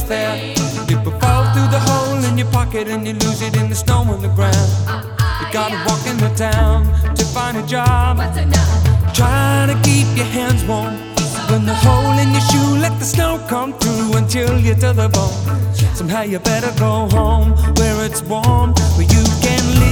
fair. You could fall through the hole in your pocket and you lose it in the snow on the ground. You gotta walk in the town to find a job. Try to keep your hands warm. Burn the hole in your shoe, let the snow come through and chill you to the bone. Somehow you better go home where it's warm, where you can live.